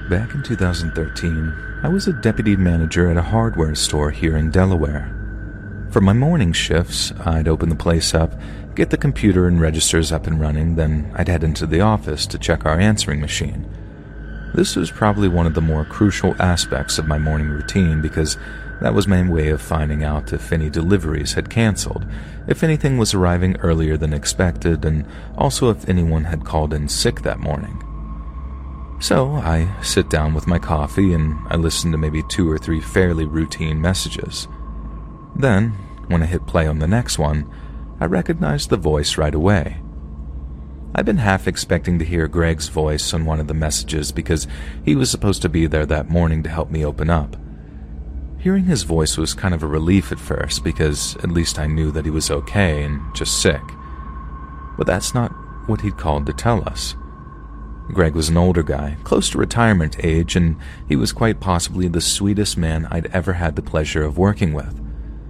Back in 2013, I was a deputy manager at a hardware store here in Delaware. For my morning shifts, I'd open the place up, get the computer and registers up and running, then I'd head into the office to check our answering machine. This was probably one of the more crucial aspects of my morning routine because that was my way of finding out if any deliveries had canceled, if anything was arriving earlier than expected, and also if anyone had called in sick that morning. So I sit down with my coffee and I listen to maybe 2 or 3 fairly routine messages. Then, when I hit play on the next one, I recognize the voice right away. I've been half expecting to hear Greg's voice on one of the messages because he was supposed to be there that morning to help me open up. Hearing his voice was kind of a relief at first because at least I knew that he was okay and just sick. But that's not what he'd called to tell us. Greg was an older guy, close to retirement age, and he was quite possibly the sweetest man I'd ever had the pleasure of working with.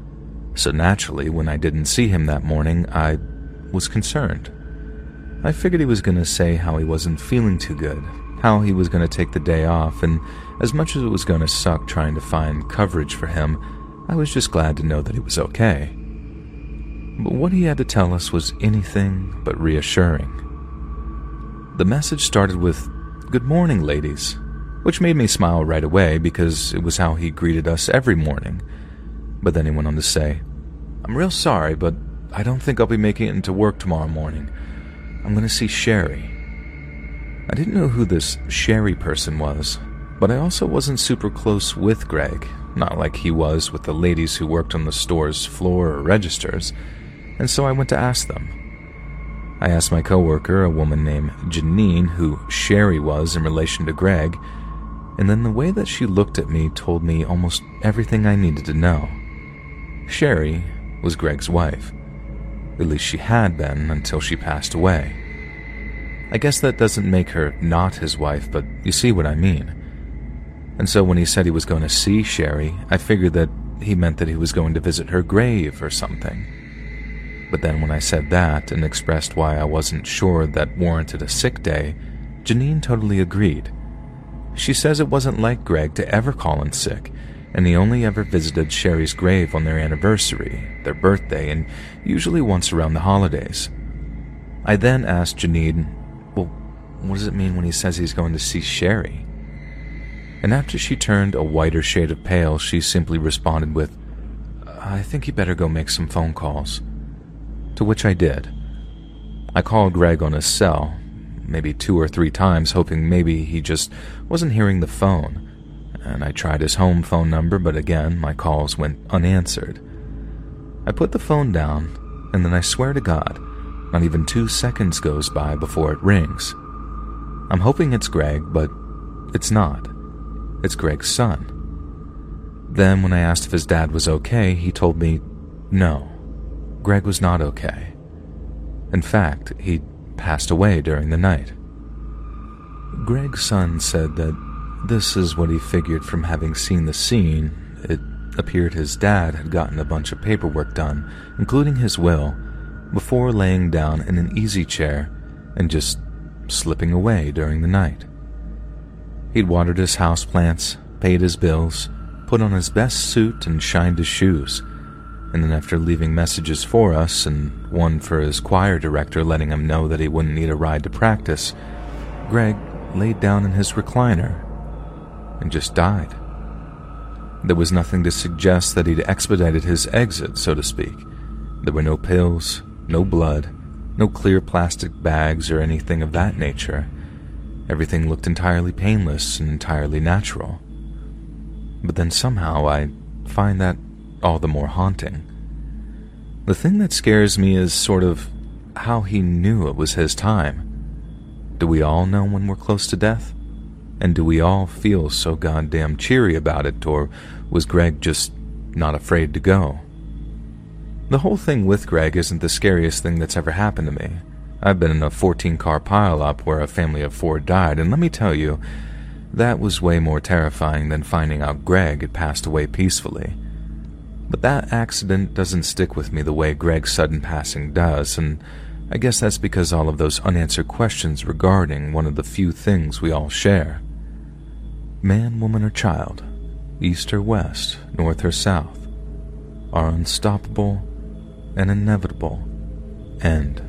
So naturally, when I didn't see him that morning, I was concerned. I figured he was going to say how he wasn't feeling too good, how he was going to take the day off, and as much as it was going to suck trying to find coverage for him, I was just glad to know that he was okay. But what he had to tell us was anything but reassuring. The message started with, "Good morning, ladies," which made me smile right away because it was how he greeted us every morning. But then he went on to say, "I'm real sorry, but I don't think I'll be making it into work tomorrow morning. I'm going to see Sherry." I didn't know who this Sherry person was, but I also wasn't super close with Greg, not like he was with the ladies who worked on the store's floor or registers, and so I went to ask them. I asked my coworker, a woman named Janine, who Sherry was in relation to Greg, and then the way that she looked at me told me almost everything I needed to know. Sherry was Greg's wife. At least she had been until she passed away. I guess that doesn't make her not his wife, but you see what I mean. And so when he said he was going to see Sherry, I figured that he meant that he was going to visit her grave or something. But then when I said that and expressed why I wasn't sure that warranted a sick day, Janine totally agreed. She says it wasn't like Greg to ever call in sick, and he only ever visited Sherry's grave on their anniversary, their birthday, and usually once around the holidays. I then asked Janine, "Well, what does it mean when he says he's going to see Sherry?" And after she turned a whiter shade of pale, she simply responded with, "I think you better go make some phone calls." To which I did. I called Greg on his cell, maybe 2 or 3 times, hoping maybe he just wasn't hearing the phone, and I tried his home phone number, but again, my calls went unanswered. I put the phone down, and then I swear to God, not even 2 seconds goes by before it rings. I'm hoping it's Greg, but it's not. It's Greg's son. Then when I asked if his dad was okay, he told me, no, Greg was not okay. In fact, he'd passed away during the night. Greg's son said that this is what he figured from having seen the scene. It appeared his dad had gotten a bunch of paperwork done, including his will, before laying down in an easy chair and just slipping away during the night. He'd watered his houseplants, paid his bills, put on his best suit and shined his shoes, and then after leaving messages for us and one for his choir director letting him know that he wouldn't need a ride to practice, Greg laid down in his recliner and just died. There was nothing to suggest that he'd expedited his exit, so to speak. There were no pills, no blood, no clear plastic bags or anything of that nature. Everything looked entirely painless and entirely natural. But then somehow I find that all the more haunting. The thing that scares me is sort of how he knew it was his time. Do we all know when we're close to death? And do we all feel so goddamn cheery about it, or was Greg just not afraid to go? The whole thing with Greg isn't the scariest thing that's ever happened to me. I've been in a 14-car pileup where a family of 4 died, and let me tell you, that was way more terrifying than finding out Greg had passed away peacefully. But that accident doesn't stick with me the way Greg's sudden passing does, and I guess that's because all of those unanswered questions regarding one of the few things we all share. Man, woman, or child, east or west, north or south, our unstoppable and inevitable end.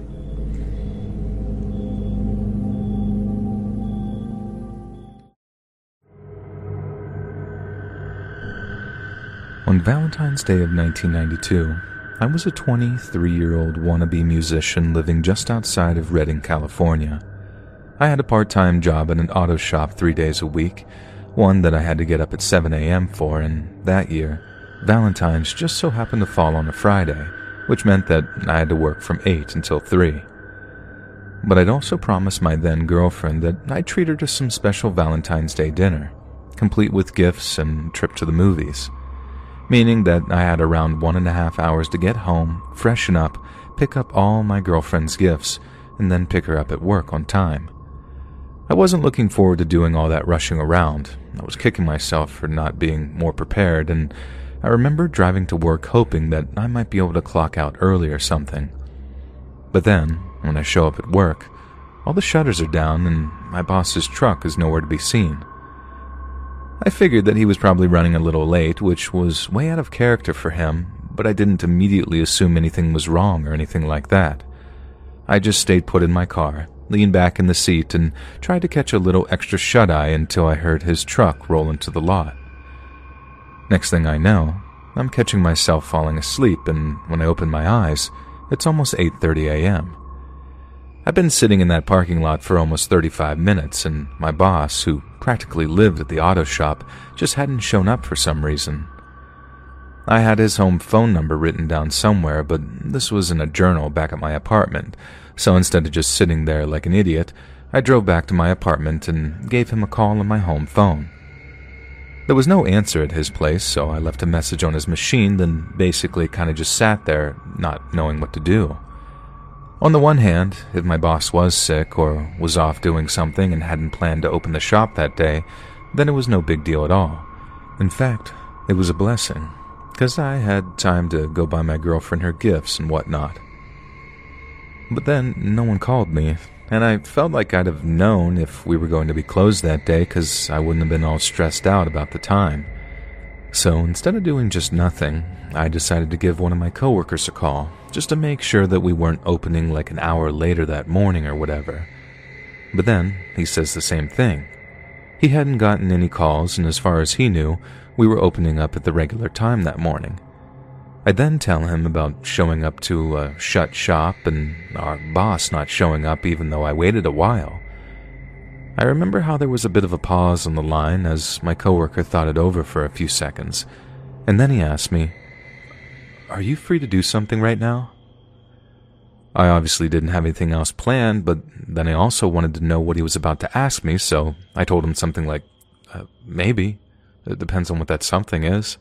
On Valentine's Day of 1992, I was a 23-year-old wannabe musician living just outside of Redding, California. I had a part-time job at an auto shop 3 days a week, one that I had to get up at 7 a.m. for, and that year, Valentine's just so happened to fall on a Friday, which meant that I had to work from 8 until 3. But I'd also promised my then-girlfriend that I'd treat her to some special Valentine's Day dinner, complete with gifts and a trip to the movies. Meaning that I had around 1.5 hours to get home, freshen up, pick up all my girlfriend's gifts, and then pick her up at work on time. I wasn't looking forward to doing all that rushing around. I was kicking myself for not being more prepared, and I remember driving to work hoping that I might be able to clock out early or something. But then, when I show up at work, all the shutters are down and my boss's truck is nowhere to be seen. I figured that he was probably running a little late, which was way out of character for him, but I didn't immediately assume anything was wrong or anything like that. I just stayed put in my car, leaned back in the seat, and tried to catch a little extra shut-eye until I heard his truck roll into the lot. Next thing I know, I'm catching myself falling asleep, and when I open my eyes, it's almost 8:30 a.m. I've been sitting in that parking lot for almost 35 minutes, and my boss, who practically lived at the auto shop, just hadn't shown up for some reason. I had his home phone number written down somewhere, but this was in a journal back at my apartment, so instead of just sitting there like an idiot, I drove back to my apartment and gave him a call on my home phone. There was no answer at his place, so I left a message on his machine, then basically kind of just sat there, not knowing what to do. On the one hand, if my boss was sick or was off doing something and hadn't planned to open the shop that day, then it was no big deal at all. In fact, it was a blessing, because I had time to go buy my girlfriend her gifts and whatnot. But then, no one called me, and I felt like I'd have known if we were going to be closed that day because I wouldn't have been all stressed out about the time. So instead of doing just nothing, I decided to give one of my coworkers a call, just to make sure that we weren't opening like an hour later that morning or whatever. But then, he says the same thing. He hadn't gotten any calls, and as far as he knew, we were opening up at the regular time that morning. I then tell him about showing up to a shut shop and our boss not showing up even though I waited a while. I remember how there was a bit of a pause on the line as my coworker thought it over for a few seconds, and then he asked me, "Are you free to do something right now?" I obviously didn't have anything else planned, but then I also wanted to know what he was about to ask me, so I told him something like, maybe. It depends on what that something is.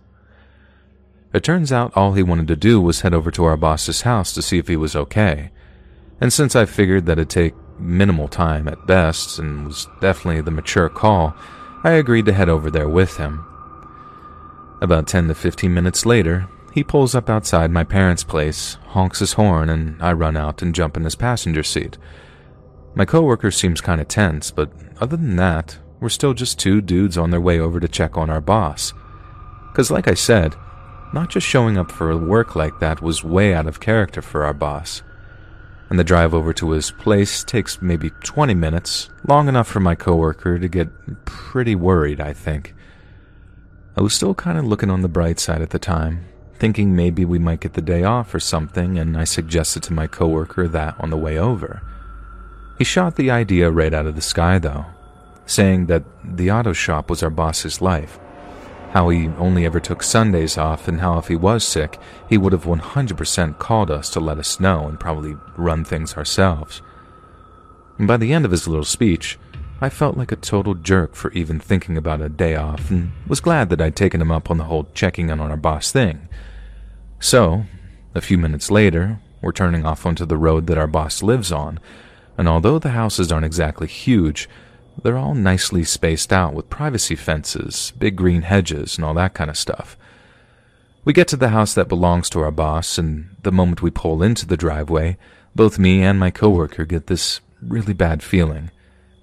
It turns out all he wanted to do was head over to our boss's house to see if he was okay, and since I figured that it'd take minimal time at best and was definitely the mature call, I agreed to head over there with him. About 10 to 15 minutes later, he pulls up outside my parents' place, honks his horn, and I run out and jump in his passenger seat. My coworker seems kind of tense, but other than that, we're still just two dudes on their way over to check on our boss. 'Cause like I said, not just showing up for work like that was way out of character for our boss. And the drive over to his place takes maybe 20 minutes, long enough for my coworker to get pretty worried, I think. I was still kind of looking on the bright side at the time, thinking maybe we might get the day off or something, and I suggested to my coworker that on the way over. He shot the idea right out of the sky, though, saying that the auto shop was our boss's life, how he only ever took Sundays off, and how if he was sick, he would have 100% called us to let us know and probably run things ourselves. And by the end of his little speech, I felt like a total jerk for even thinking about a day off, and was glad that I'd taken him up on the whole checking in on our boss thing. So, a few minutes later, we're turning off onto the road that our boss lives on, and although the houses aren't exactly huge, they're all nicely spaced out with privacy fences, big green hedges, and all that kind of stuff. We get to the house that belongs to our boss, and the moment we pull into the driveway, both me and my coworker get this really bad feeling.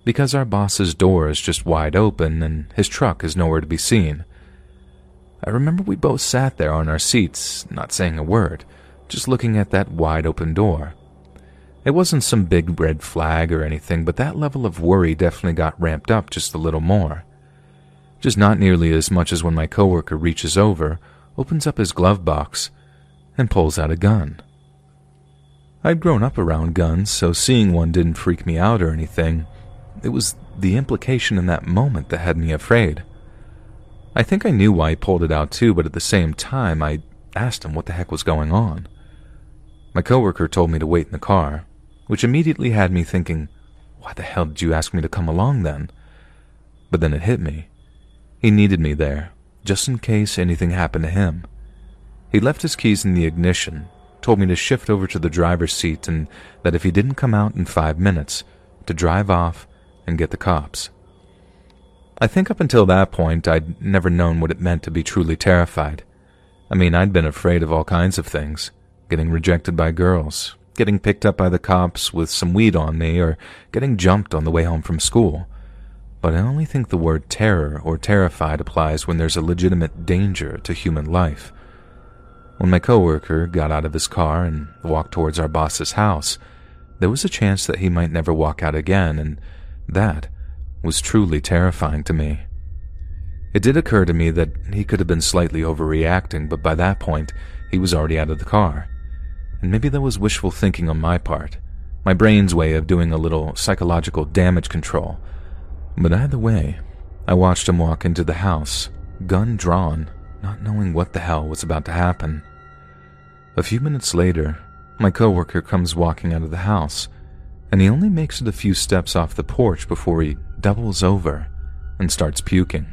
because our boss's door is just wide open and his truck is nowhere to be seen. I remember we both sat there on our seats, not saying a word, just looking at that wide open door. It wasn't some big red flag or anything, but that level of worry definitely got ramped up just a little more. Just not nearly as much as when my coworker reaches over, opens up his glove box, and pulls out a gun. I'd grown up around guns, so seeing one didn't freak me out or anything. It was the implication in that moment that had me afraid. I think I knew why he pulled it out too, but at the same time, I asked him what the heck was going on. My coworker told me to wait in the car, which immediately had me thinking, why the hell did you ask me to come along then? But then it hit me. He needed me there, just in case anything happened to him. He left his keys in the ignition, told me to shift over to the driver's seat, and that if he didn't come out in 5 minutes, to drive off and get the cops. I think up until that point, I'd never known what it meant to be truly terrified. I mean, I'd been afraid of all kinds of things. Getting rejected by girls, getting picked up by the cops with some weed on me, or getting jumped on the way home from school. But I only think the word terror or terrified applies when there's a legitimate danger to human life. When my coworker got out of his car and walked towards our boss's house, there was a chance that he might never walk out again, and that was truly terrifying to me. It did occur to me that he could have been slightly overreacting, but by that point, he was already out of the car. And maybe that was wishful thinking on my part, my brain's way of doing a little psychological damage control. But either way, I watched him walk into the house, gun drawn, not knowing what the hell was about to happen. A few minutes later, my coworker comes walking out of the house, and he only makes it a few steps off the porch before he doubles over and starts puking.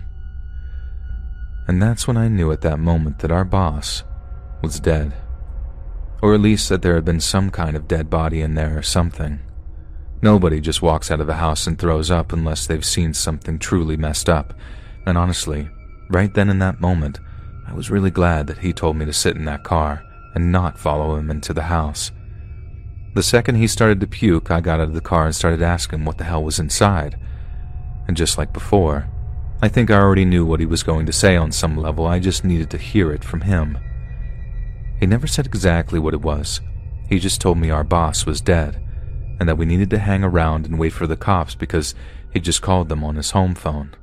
And that's when I knew at that moment that our boss was dead. Or at least that there had been some kind of dead body in there or something. Nobody just walks out of a house and throws up unless they've seen something truly messed up. And honestly, right then in that moment, I was really glad that he told me to sit in that car and not follow him into the house. The second he started to puke, I got out of the car and started asking what the hell was inside. And just like before, I think I already knew what he was going to say on some level. I just needed to hear it from him. He never said exactly what it was. He just told me our boss was dead, and that we needed to hang around and wait for the cops because he just called them on his home phone.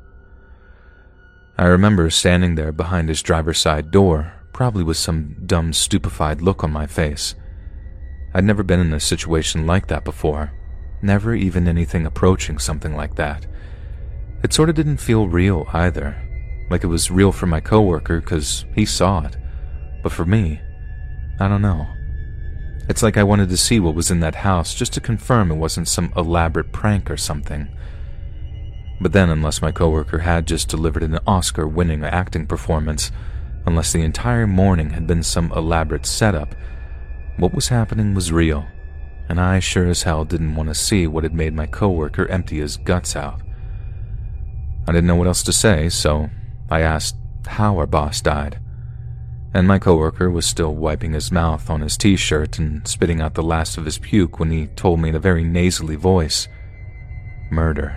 I remember standing there behind his driver's side door, probably with some dumb, stupefied look on my face. I'd never been in a situation like that before, never even anything approaching something like that. It sort of didn't feel real either, like it was real for my coworker because he saw it, but for me, I don't know. It's like I wanted to see what was in that house just to confirm it wasn't some elaborate prank or something. But then, unless my coworker had just delivered an Oscar-winning acting performance, unless the entire morning had been some elaborate setup, what was happening was real, and I sure as hell didn't want to see what had made my coworker empty his guts out. I didn't know what else to say, so I asked how our boss died. And my coworker was still wiping his mouth on his t-shirt and spitting out the last of his puke when he told me in a very nasally voice, "Murder."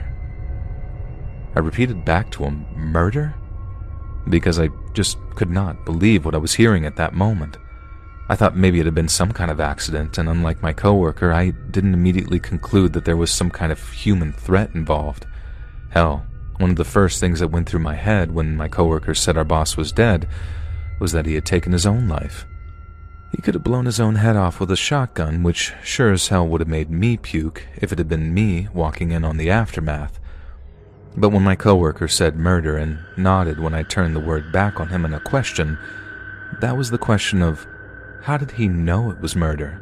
I repeated back to him, "Murder?" Because I just could not believe what I was hearing at that moment. I thought maybe it had been some kind of accident, and unlike my coworker, I didn't immediately conclude that there was some kind of human threat involved. Hell, one of the first things that went through my head when my coworker said our boss was dead was that he had taken his own life. He could have blown his own head off with a shotgun, which sure as hell would have made me puke if it had been me walking in on the aftermath. But when my coworker said murder and nodded when I turned the word back on him in a question, that was the question of, how did he know it was murder?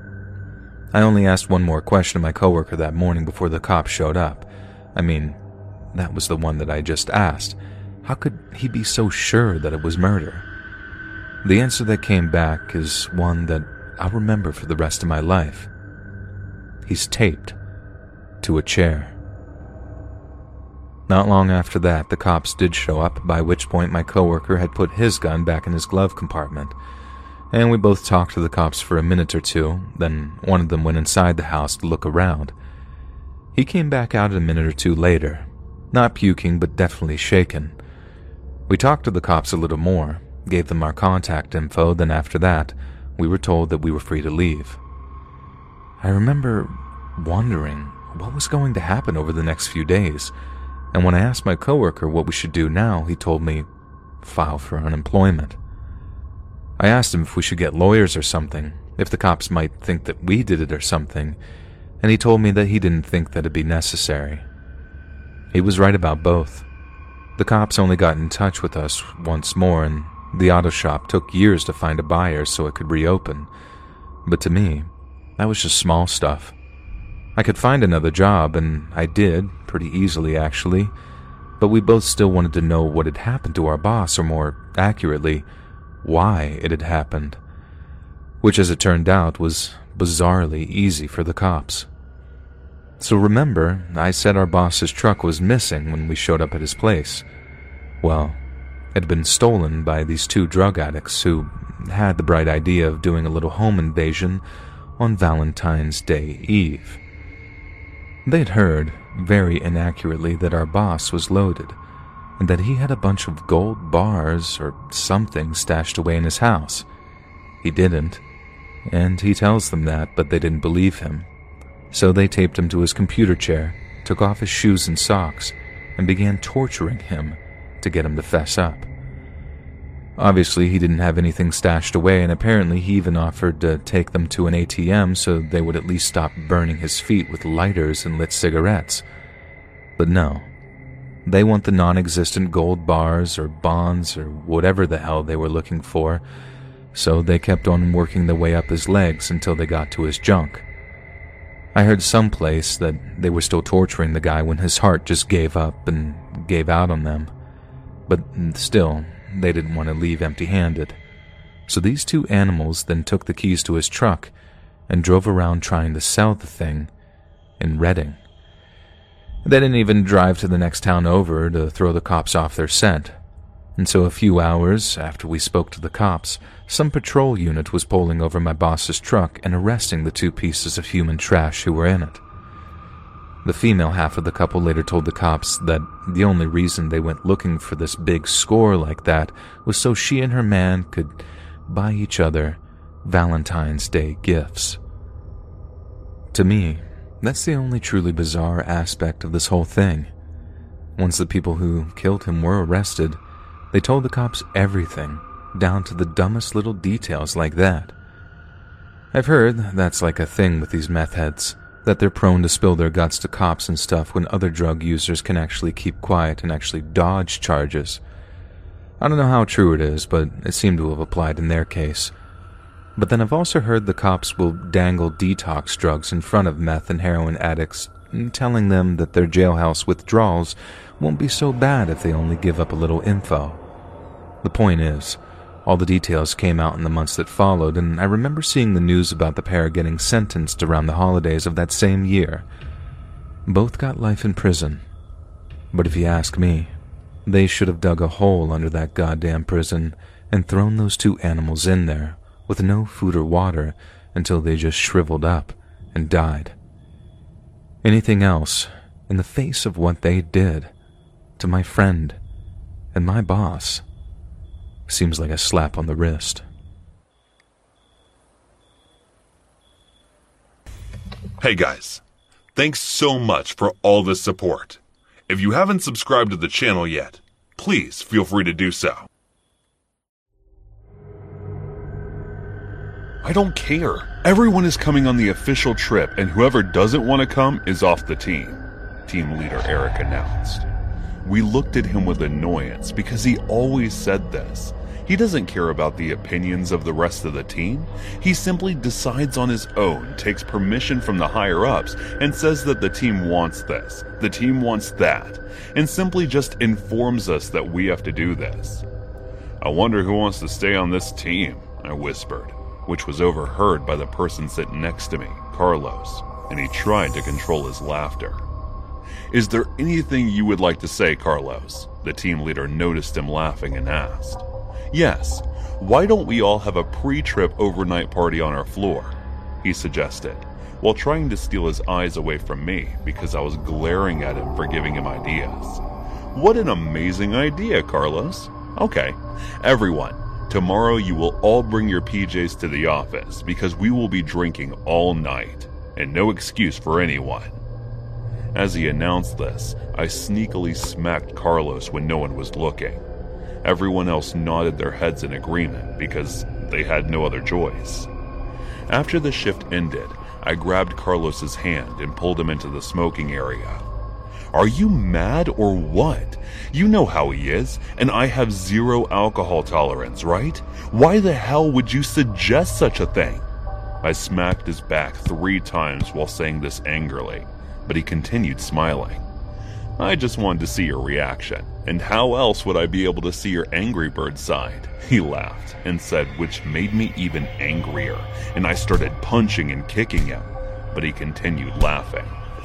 I only asked one more question to my coworker that morning before the cops showed up. I mean, that was the one that I just asked. How could he be so sure that it was murder? The answer that came back is one that I'll remember for the rest of my life. He's taped to a chair. Not long after that, the cops did show up, by which point my coworker had put his gun back in his glove compartment, and we both talked to the cops for a minute or two. Then one of them went inside the house to look around. He came back out a minute or two later, not puking but definitely shaken. We talked to the cops a little more, gave them our contact info, then after that, we were told that we were free to leave. I remember wondering what was going to happen over the next few days, and when I asked my coworker what we should do now, he told me, file for unemployment. I asked him if we should get lawyers or something, if the cops might think that we did it or something, and he told me that he didn't think that it'd be necessary. He was right about both. The cops only got in touch with us once more, and the auto shop took years to find a buyer so it could reopen. But to me, that was just small stuff. I could find another job, and I did, pretty easily actually, but we both still wanted to know what had happened to our boss, or more accurately, why it had happened. Which, as it turned out, was bizarrely easy for the cops. So remember, I said our boss's truck was missing when we showed up at his place. Well, it had been stolen by these two drug addicts who had the bright idea of doing a little home invasion on Valentine's Day Eve. They'd heard, very inaccurately, that our boss was loaded, and that he had a bunch of gold bars or something stashed away in his house. He didn't, and he tells them that, but they didn't believe him. So they taped him to his computer chair, took off his shoes and socks, and began torturing him to get him to fess up. Obviously, he didn't have anything stashed away, and apparently he even offered to take them to an ATM so they would at least stop burning his feet with lighters and lit cigarettes. But no, they want the non-existent gold bars or bonds or whatever the hell they were looking for, so they kept on working their way up his legs until they got to his junk. I heard someplace that they were still torturing the guy when his heart just gave up and gave out on them. But still, they didn't want to leave empty-handed. So these two animals then took the keys to his truck and drove around trying to sell the thing in Redding. They didn't even drive to the next town over to throw the cops off their scent. And so a few hours after we spoke to the cops, some patrol unit was pulling over my boss's truck and arresting the two pieces of human trash who were in it. The female half of the couple later told the cops that the only reason they went looking for this big score like that was so she and her man could buy each other Valentine's Day gifts. To me, that's the only truly bizarre aspect of this whole thing. Once the people who killed him were arrested, they told the cops everything, down to the dumbest little details like that. I've heard that's like a thing with these meth heads, that they're prone to spill their guts to cops and stuff when other drug users can actually keep quiet and actually dodge charges. I don't know how true it is, but it seemed to have applied in their case. But then I've also heard the cops will dangle detox drugs in front of meth and heroin addicts, telling them that their jailhouse withdrawals won't be so bad if they only give up a little info. The point is, all the details came out in the months that followed, and I remember seeing the news about the pair getting sentenced around the holidays of that same year. Both got life in prison. But if you ask me, they should have dug a hole under that goddamn prison and thrown those two animals in there with no food or water until they just shriveled up and died. Anything else, in the face of what they did to my friend and my boss, seems like a slap on the wrist. Hey guys, thanks so much for all this support. If you haven't subscribed to the channel yet, please feel free to do so. I don't care. Everyone is coming on the official trip, and whoever doesn't want to come is off the team, team leader Eric announced. We looked at him with annoyance because he always said this. He doesn't care about the opinions of the rest of the team. He simply decides on his own, takes permission from the higher-ups, and says that the team wants this, the team wants that, and simply just informs us that we have to do this. I wonder who wants to stay on this team, I whispered, which was overheard by the person sitting next to me, Carlos, and he tried to control his laughter. Is there anything you would like to say, Carlos? The team leader noticed him laughing and asked. Yes, why don't we all have a pre-trip overnight party on our floor? He suggested. while trying to steal his eyes away from me because I was glaring at him for giving him ideas. What an amazing idea, Carlos. Okay, everyone, tomorrow you will all bring your PJs to the office because we will be drinking all night, and no excuse for anyone. As he announced this, I sneakily smacked Carlos when no one was looking. Everyone else nodded their heads in agreement because they had no other choice. After the shift ended, I grabbed Carlos's hand and pulled him into the smoking area. Are you mad or what? You know how he is, and I have zero alcohol tolerance, right? Why the hell would you suggest such a thing? I smacked his back 3 times while saying this angrily, but he continued smiling. I just wanted to see your reaction, and how else would I be able to see your Angry Bird side? He laughed and said, which made me even angrier, and I started punching and kicking him, but he continued laughing.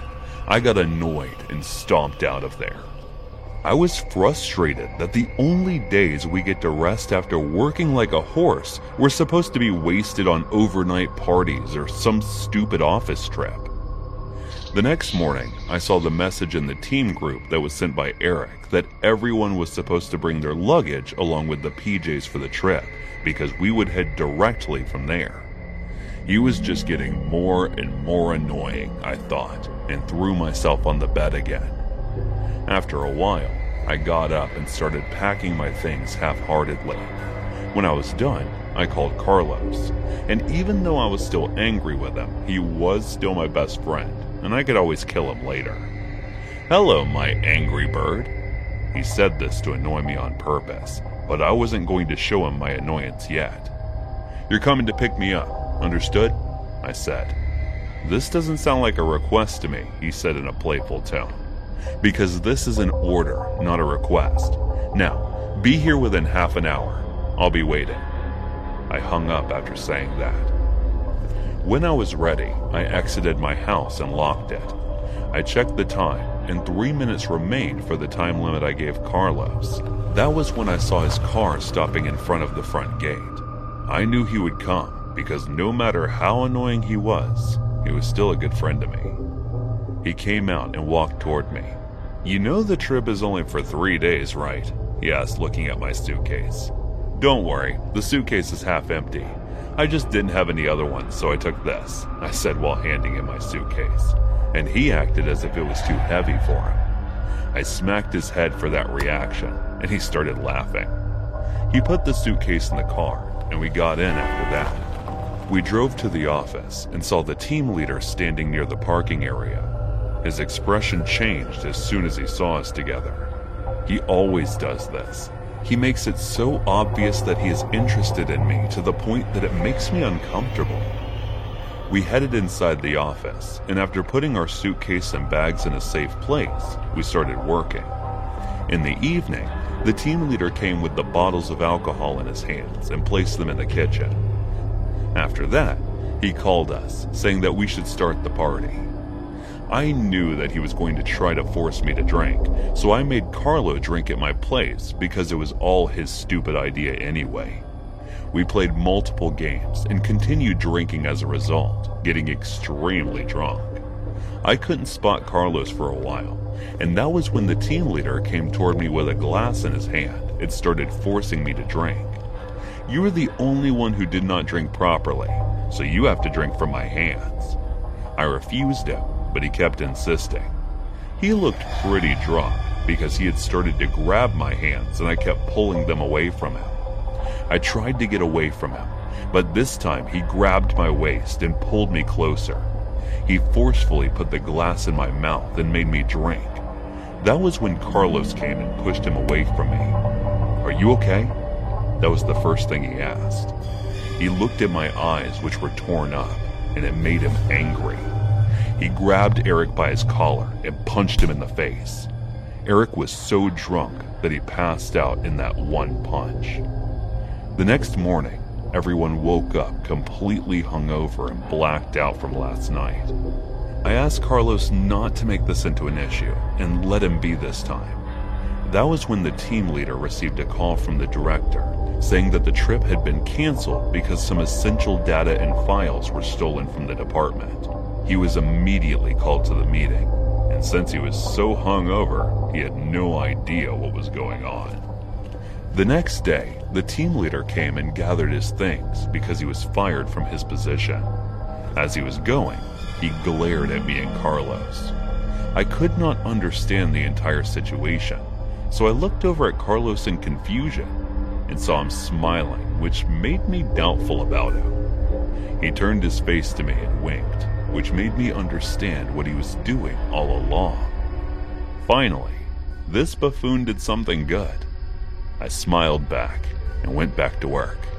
I got annoyed and stomped out of there. I was frustrated that the only days we get to rest after working like a horse were supposed to be wasted on overnight parties or some stupid office trip. The next morning, I saw the message in the team group that was sent by Eric that everyone was supposed to bring their luggage along with the PJs for the trip because we would head directly from there. He was just getting more and more annoying, I thought, and threw myself on the bed again. After a while, I got up and started packing my things half-heartedly. When I was done, I called Carlos, and even though I was still angry with him, he was still my best friend, and I could always kill him later. Hello, my Angry Bird. He said this to annoy me on purpose, but I wasn't going to show him my annoyance yet. You're coming to pick me up, understood? I said. This doesn't sound like a request to me, he said in a playful tone. Because this is an order, not a request. Now, be here within half an hour. I'll be waiting. I hung up after saying that. When I was ready, I exited my house and locked it. I checked the time, and 3 minutes remained for the time limit I gave Carlos. That was when I saw his car stopping in front of the front gate. I knew he would come, because no matter how annoying he was still a good friend to me. He came out and walked toward me. You know the trip is only for 3 days, right? He asked, looking at my suitcase. Don't worry, the suitcase is half empty. I just didn't have any other ones, so I took this, I said while handing him my suitcase. And he acted as if it was too heavy for him. I smacked his head for that reaction, and he started laughing. He put the suitcase in the car, and we got in after that. We drove to the office and saw the team leader standing near the parking area. His expression changed as soon as he saw us together. He always does this. He makes it so obvious that he is interested in me to the point that it makes me uncomfortable. We headed inside the office, and after putting our suitcase and bags in a safe place, we started working. In the evening, the team leader came with the bottles of alcohol in his hands and placed them in the kitchen. After that, he called us, saying that we should start the party. I knew that he was going to try to force me to drink, so I made Carlo drink at my place because it was all his stupid idea anyway. We played multiple games and continued drinking as a result, getting extremely drunk. I couldn't spot Carlos for a while, and that was when the team leader came toward me with a glass in his hand and started forcing me to drink. You were the only one who did not drink properly, so you have to drink from my hands. I refused him, but he kept insisting. He looked pretty drunk because he had started to grab my hands and I kept pulling them away from him. I tried to get away from him, but this time he grabbed my waist and pulled me closer. He forcefully put the glass in my mouth and made me drink. That was when Carlos came and pushed him away from me. Are you okay? That was the first thing he asked. He looked at my eyes, which were torn up, and it made him angry. He grabbed Eric by his collar and punched him in the face. Eric was so drunk that he passed out in that one punch. The next morning, everyone woke up completely hungover and blacked out from last night. I asked Carlos not to make this into an issue and let him be this time. That was when the team leader received a call from the director saying that the trip had been canceled because some essential data and files were stolen from the department. He was immediately called to the meeting, and since he was so hungover, he had no idea what was going on. The next day, the team leader came and gathered his things because he was fired from his position. As he was going, he glared at me and Carlos. I could not understand the entire situation, so I looked over at Carlos in confusion and saw him smiling, which made me doubtful about him. He turned his face to me and winked, which made me understand what he was doing all along. Finally, this buffoon did something good. I smiled back and went back to work.